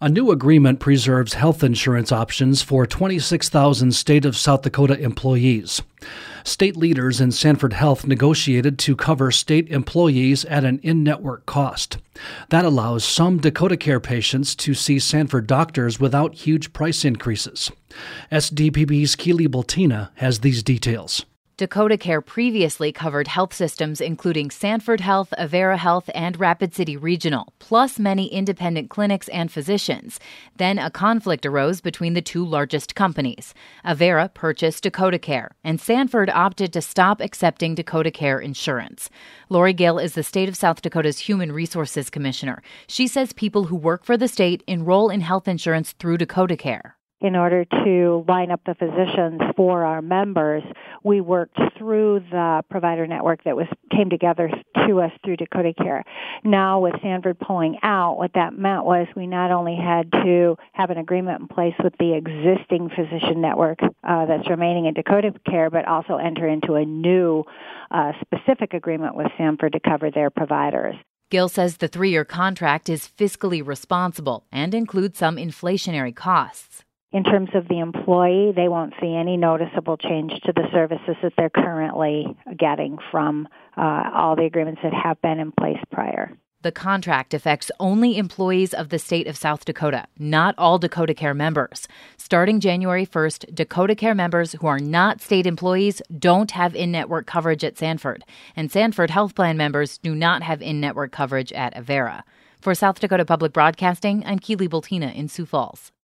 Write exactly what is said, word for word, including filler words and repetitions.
A new agreement preserves health insurance options for twenty-six thousand state of South Dakota employees. State leaders in Sanford Health negotiated to cover state employees at an in-network cost. That allows some Dakota Care patients to see Sanford doctors without huge price increases. S D P B's Keely Bultina has these details. Dakota Care previously covered health systems including Sanford Health, Avera Health, and Rapid City Regional, plus many independent clinics and physicians. Then a conflict arose between the two largest companies. Avera purchased Dakota Care, and Sanford opted to stop accepting Dakota Care insurance. Lori Gill is the state of South Dakota's Human Resources Commissioner. She says people who work for the state enroll in health insurance through Dakota Care. In order to line up the physicians for our members, we worked through the provider network that was came together to us through Dakota Care. Now, with Sanford pulling out, what that meant was we not only had to have an agreement in place with the existing physician network uh, that's remaining in Dakota Care, but also enter into a new uh, specific agreement with Sanford to cover their providers. Gill says the three-year contract is fiscally responsible and includes some inflationary costs. In terms of the employee, they won't see any noticeable change to the services that they're currently getting from uh, all the agreements that have been in place prior. The contract affects only employees of the state of South Dakota, not all Dakota Care members. Starting January first, Dakota Care members who are not state employees don't have in-network coverage at Sanford, and Sanford Health Plan members do not have in-network coverage at Avera. For South Dakota Public Broadcasting, I'm Keely Bultina in Sioux Falls.